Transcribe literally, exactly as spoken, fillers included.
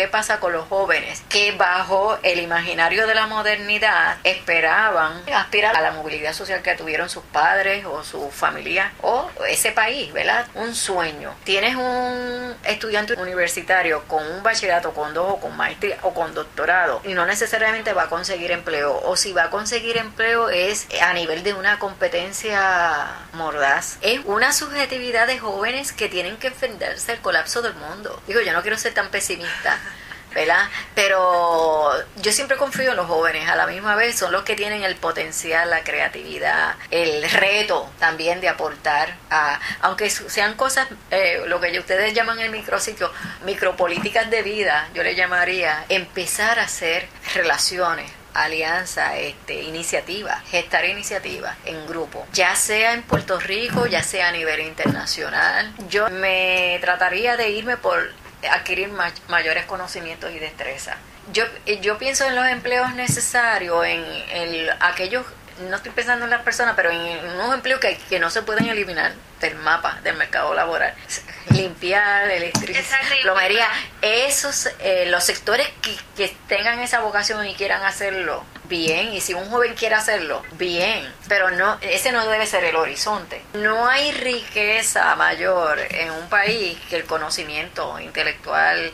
¿qué pasa con los jóvenes que bajo el imaginario de la modernidad esperaban aspirar a la movilidad social que tuvieron sus padres o su familia o ese país, ¿verdad? Un sueño. Tienes un estudiante universitario con un bachillerato, con dos o con maestría o con doctorado y no necesariamente va a conseguir empleo, o si va a conseguir empleo es a nivel de una competencia mordaz. Es una subjetividad de jóvenes que tienen que enfrentarse al colapso del mundo. Digo, yo no quiero ser tan pesimista, ¿verdad? Pero yo siempre confío en los jóvenes, a la misma vez son los que tienen el potencial, la creatividad, el reto también de aportar, a, aunque sean cosas, eh, lo que ustedes llaman el micrositio, micropolíticas de vida, yo le llamaría empezar a hacer relaciones, alianza, este, iniciativa, gestar iniciativas en grupo, ya sea en Puerto Rico, ya sea a nivel internacional. Yo me trataría de irme por adquirir ma- mayores conocimientos y destrezas. Yo, yo pienso en los empleos necesarios, en, en aquellos, no estoy pensando en las personas, pero en unos empleos que, que no se pueden eliminar del mapa del mercado laboral. Limpiar, electricidad, plomería, esos, eh, los sectores que, que tengan esa vocación y quieran hacerlo, bien, y si un joven quiere hacerlo, bien, pero no, ese no debe ser el horizonte. No hay riqueza mayor en un país que el conocimiento intelectual